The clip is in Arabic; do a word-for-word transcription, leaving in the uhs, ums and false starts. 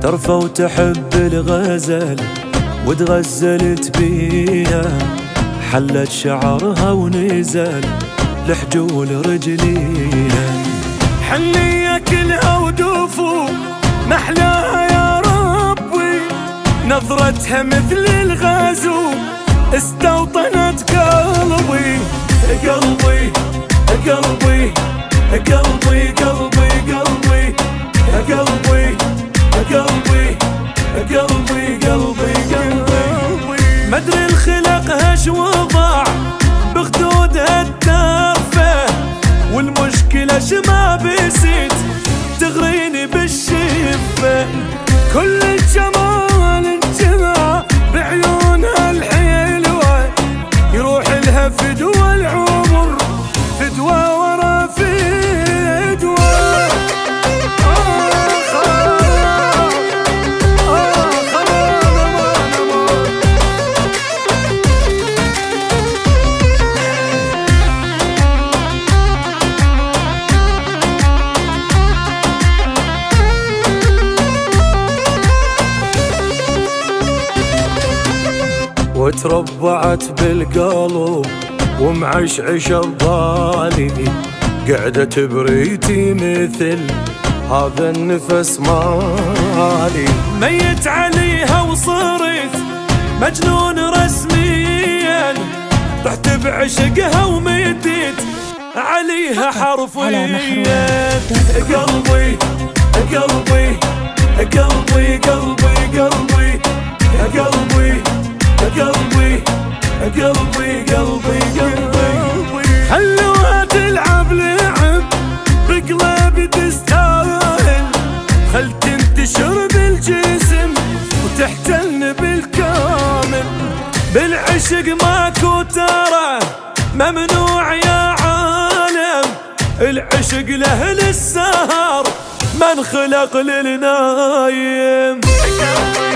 ترفى وتحب الغزل وتغزلت بيها، حلت شعرها ونزل لحجول رجليها. حنية كلها ودوفو محلاها يا ربي، نظرتها مثل الغازو استوطنت قلبي. قلبي قلبي قلبي قلبي قلبي قلبي قلبي قلبي قلبي قلبي. مدري الخلق هش وضع بخدودها التافه، والمشكلة شما بسيت تغريني بالشفة. كل الجمال انجمع بعيونها الحلوة، يروح لها فدوى العمر فدوى ورا فدوى. وتربعت بالقلب ومعشعش ببالي، قعدت بريتي مثل هذا النفس مالي. ميت عليها وصرت مجنون رسميا، رحت بعشقها ومديت عليها حرفيا. قلبي قلبي قلبي قلبي قلبي قلبي قلبي قلبي قلبي قلبي. خلوها تلعب لعب بقلبي تستاهل، خل تنتشر بالجسم وتحتلن بالكامل. بالعشق ماكو ترى ممنوع يا عالم، العشق له للسهر من خلق للنايم.